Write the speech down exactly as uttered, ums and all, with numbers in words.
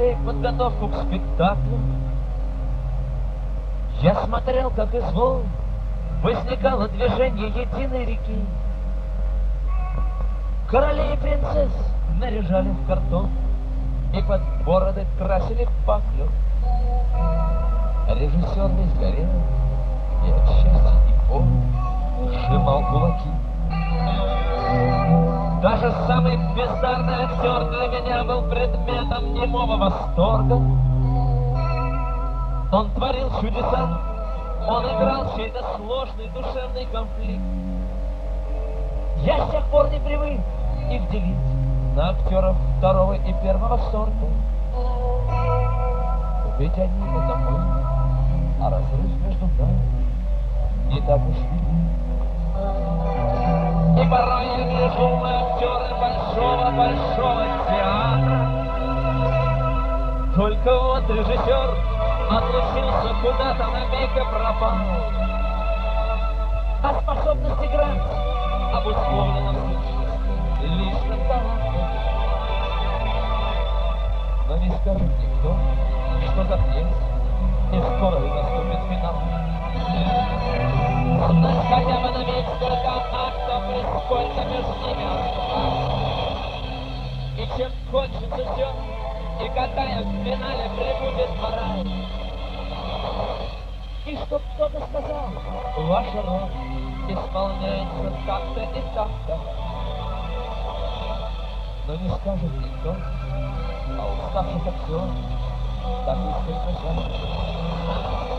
скорее подготовку к спектаклю. Я смотрел, как из волн возникало движение единой реки. Королей и принцесс наряжали в картон и под бороды красили паклю. Режиссер весь горел, и от счастья и боли сжимал кулаки. Даже самый бездарный актер для меня был предметом немого восторга. Он творил чудеса, он играл чей-то сложный душевный конфликт. Я с тех пор не привык их делить на актеров второго и первого сорта. Ведь они — это мы, а разрыв между нами не так уж велик. И порой я гляжу на актеры большого-большого театра. Только вот режиссер отлучился куда-то, на миг пропал. А способность играть обусловлена в сущности личным талантом. Но не скажет никто, что за пьеса, и скоро наступит финал. Знать хотя бы на миг, сколько актов и сколько между ними осталось. И чем кончится все, и какая в финале прибудет мораль. И чтоб кто-то сказал, ваша роль исполняется так-то и так-то. Но не скажет никто, а уставших актеров так искренне жаль.